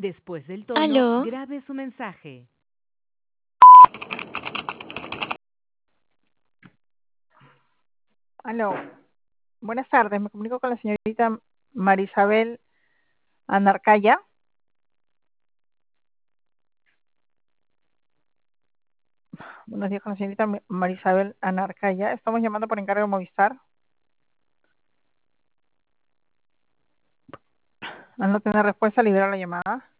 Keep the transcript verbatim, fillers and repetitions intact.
Después del tono, Aló, grabe su mensaje. Aló, buenas tardes. Me comunico con la señorita Marisabel Anarcaya. Buenos días con la señorita Ma- Marisabel Anarcaya. Estamos llamando por encargo de Movistar. Al no tener respuesta, liberar la llamada.